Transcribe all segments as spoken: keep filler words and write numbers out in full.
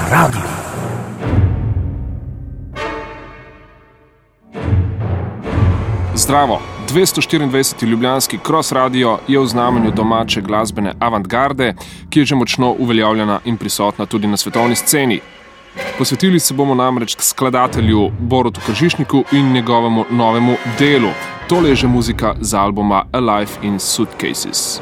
Radio. Zdravo! dvesto štiriindvajseti ljubljanski Cross Radio je v znamenju domače glasbene avantgarde, ki je že močno uveljavljena in prisotna tudi na svetovni sceni. Posvetili se bomo namreč skladatelju Borutu Kržišniku in njegovemu novemu delu. Tole je že muzika z albuma Alive in Suitcases.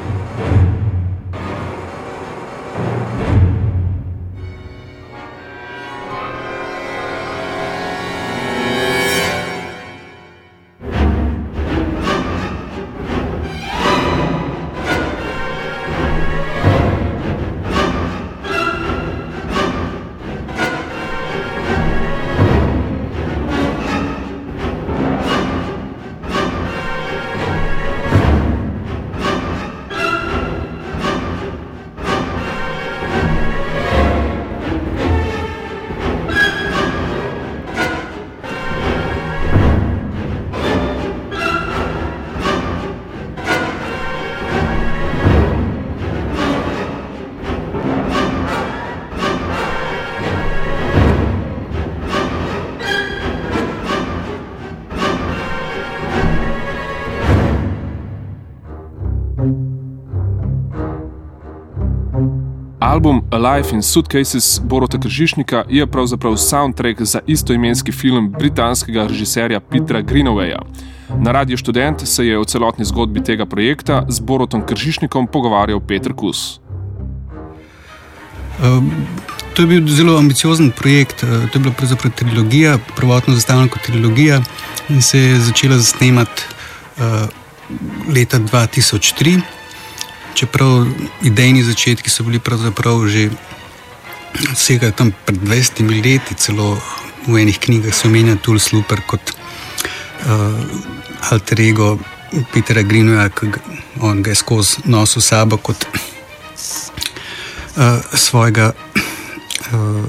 Album Alive in Suitcases Boruta Kržišnika je pravzaprav soundtrack za istoimenski film britanskega režiserja Petera Greenawaya. Na Radiu Študent se je o celotni zgodbi tega projekta z Borutom Kržišnikom pogovarjal Peter Kus. Um, to je bil zelo ambiciozen projekt. To je bila pravzaprav trilogija, prvotno zastavljena kot trilogija in se je začela snemati uh, leta dva tisoč tri. Čeprav idejni začetki so bili pravzaprav že vsega tam pred dvajsetimi leti, celo v enih knjigah se omenja Tools Looper kot uh, alter ego Petera Greenawaya, ki on ga je skozi nosil sabo kot uh, svojega uh,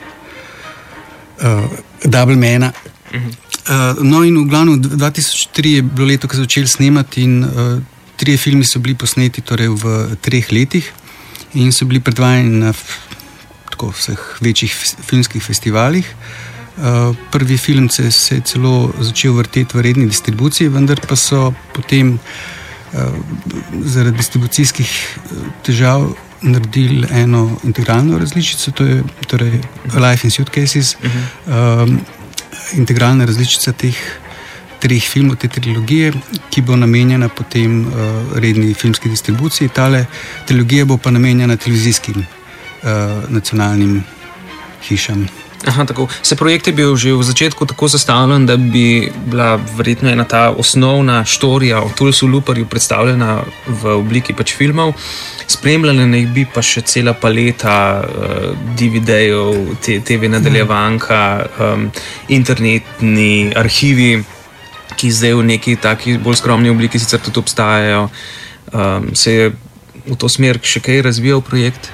uh, doublemana. Uh, no in v glavnem dva tisoč tri je bilo leto, ko so začeli snemati in uh, trije filmi so bili posneti torej v treh letih in so bili predvajani na tako vseh večjih filmskih festivalih. Uh, prvi film se, se je celo začel vrteti v redni distribuciji, vendar pa so potem uh, zaradi distribucijskih težav naredili eno integralno različico, to je torej Alive in Suitcases. Uh-huh. Um, integralna različica teh treh filmov, te trilogije, ki bo namenjena potem uh, redni filmski distribuciji. Tale trilogija bo pa namenjena televizijskim uh, nacionalnim hišam. Aha, tako. Se projekt je bil že v začetku tako zastavljen, da bi bila verjetno ena ta osnovna štorija o Toolsu Looperju predstavljena v obliki pač filmov. Spremljala naj bi pa še cela paleta uh, D V D-jev, te, T V nadaljevanka, um, internetni arhivi, ki zdaj v neki taki bolj skromni obliki sicer tudi obstajajo. Um, se je v to smer še kaj razvijal projekt?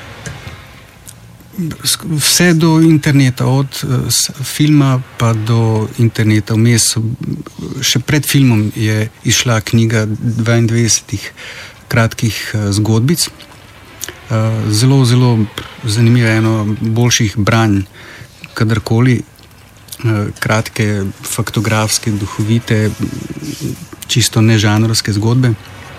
Vse do interneta, od uh, filma pa do interneta. Vmes še pred filmom je izšla knjiga dvaindvajsetih kratkih uh, zgodbic. Uh, zelo, zelo zanimiva, eno boljših branj kadarkoli. Kratke, faktografske, duhovite, čisto nežanrovske zgodbe.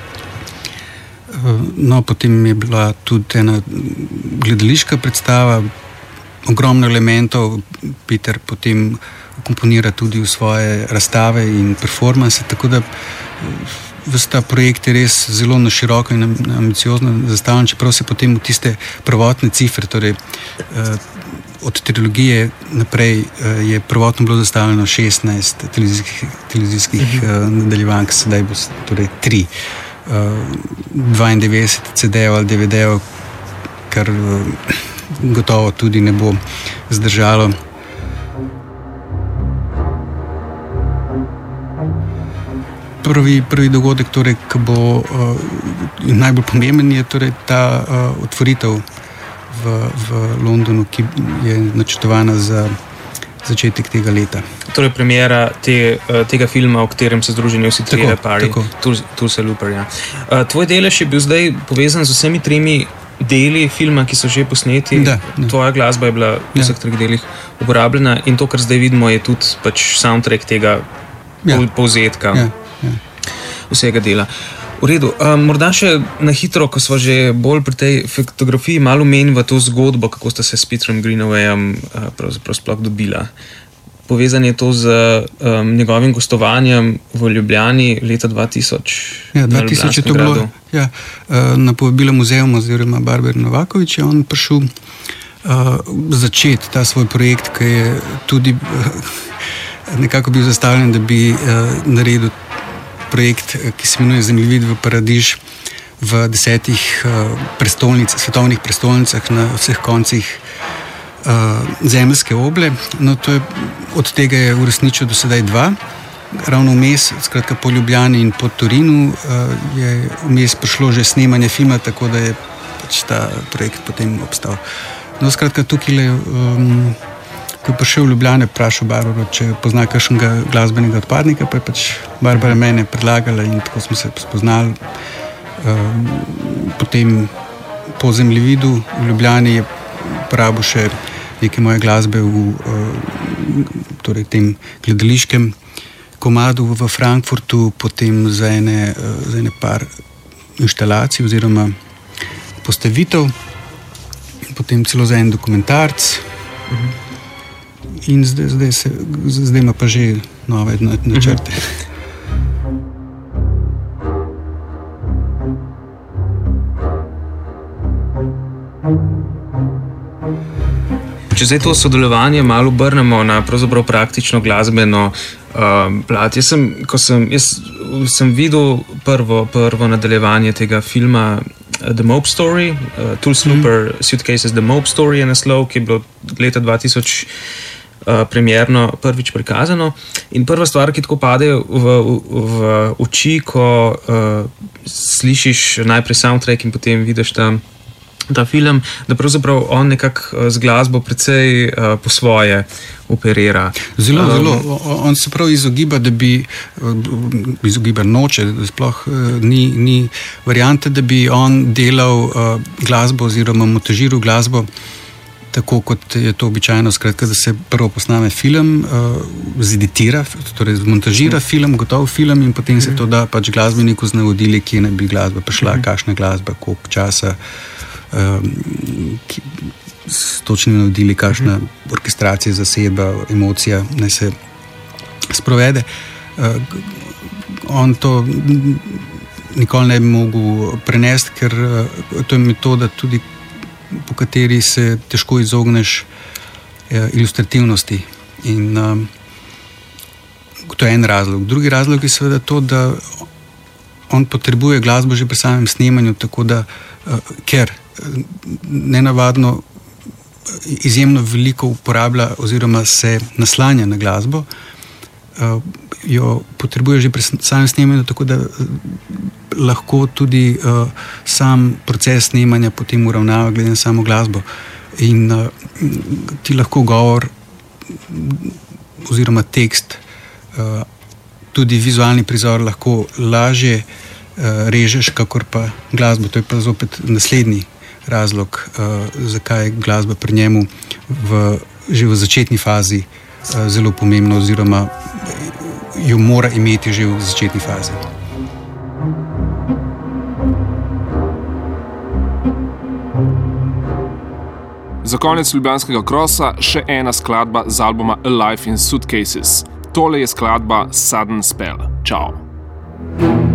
No, potem je bila tudi ena gledališka predstava, ogromno elementov. Peter potem komponira tudi v svoje razstave in performanse, tako da ves ta projekt je res zelo na široko in ambiciozno zastavljen, čeprav se potem v tiste prvotne cifre, torej od trilogije naprej je prvotno bilo zastavljeno šestnajst televizijskih, televizijskih uh-huh. nadaljevank, sedaj bo torej tri. dvaindevetdeset C D-jev ali D V D-jev, kar gotovo tudi ne bo zdržalo. Prvi, prvi dogodek, torej, ki bo uh, najbolj pomemben, je torej ta uh, otvoritev V, v Londonu, ki je načrtovana za začetek tega leta. Torej premiera te, tega filma, v katerem se združeni vsi trije pari, Toolsa Looperja. Tvoj delež je bil zdaj povezan z vsemi tremi deli filma, ki so že posneti, da, da. Tvoja glasba je bila v vseh ja. treh delih uporabljena in to, kar zdaj vidimo, je tudi pač soundtrack tega ja. povzetka ja. Ja. vsega dela. V redu, um, morda še na hitro, ko smo že bolj pri tej fotografiji, malo menimo to zgodbo, kako sta se s Peterom Greenawayem uh, pravzaprav sploh dobila. Povezan je to z um, njegovim gostovanjem v Ljubljani leta dva tisoč. Ja, dva tisoč je to bilo ja, na povabilo muzeum oziroma Barber Novakovič je on prišel uh, začeti ta svoj projekt, ki je tudi uh, nekako bil zastavljen, da bi uh, naredil projekt, ki se imenuje Zemljevid v Paradiž v desetih uh, prestolnic, svetovnih prestolnicah na vseh koncih Uh, zemeljske oble, no to je, od tega je uresničil do sedaj dva, ravno vmes, skratka po Ljubljani in po Torinu uh, je vmes prišlo že snemanje filma, tako da je pač ta projekt potem obstal. No skratka tukaj, um, ko je prišel v Ljubljane, vprašal Barbaro, če pozna kakšnega glasbenega odpadnika, pa je pač Barbara mene predlagala in tako smo se spoznali. Um, potem po Zemljevidu v Ljubljani je uporabil še neke moje glasbe v torej tem gledališkem komadu v Frankfurtu, potem za ene, za ene par inštalacij oziroma postavitev, potem celo za en dokumentarc in zdaj, zdaj, se, zdaj ima pa že nove načrte. Če zdaj to sodelovanje malo obrnemo na pravzaprav praktično glasbeno uh, plat. Jaz sem, ko sem, jaz sem videl prvo, prvo nadaljevanje tega filma The Mope Story, uh, Tool Snooper mm. Suitcases The Mope Story je naslov, ki je bilo leta dva tisoč uh, premierno prvič prikazano. In prva stvar, ki tako pade v, v, v oči, ko uh, slišiš najprej soundtrack in potem vidiš tam ta film, da pravzaprav on nekako z glasbo precej uh, po svoje operira. Zelo, um, zelo. On se prav izogiba, da bi izogiba noče, da sploh uh, ni, ni variante, da bi on delal uh, glasbo oziroma montažiral glasbo tako, kot je to običajno, skratka, da se prvo posname film, uh, zeditira, torej zmontažira mm. film, gotov film in potem mm. se to da pač glasbeniku z navodili, kje ne bi glasba prišla, mm. kakšna glasba, koliko časa, Um, ki, s točnimi navodili, kakšna uh-huh. orkestracija, zasedba, emocija naj se sprovede. Uh, on to nikoli ne bi mogel prenesti, ker uh, to je metoda tudi, po kateri se težko izogneš uh, ilustrativnosti. In um, to je en razlog. Drugi razlog je seveda to, da on potrebuje glasbo že pri samem snemanju, tako da, uh, ker nenavadno izjemno veliko uporablja oziroma se naslanja na glasbo, uh, jo potrebuje že pri samem snemanju, tako da lahko tudi uh, sam proces snemanja potem uravnava glede na samo glasbo. In uh, ti lahko govor oziroma tekst, uh, tudi vizualni prizor lahko lažje uh, režeš, kakor pa glasbo. To je pa zopet naslednji razlog, uh, zakaj glasba pri njemu v, že v začetni fazi uh, zelo pomembna oziroma jo mora imeti že v začetni fazi. Za konec Ljubljanskega krosa še ena skladba z albuma A Life in Suitcases. Tole je skladba Sudden Spell. Čau.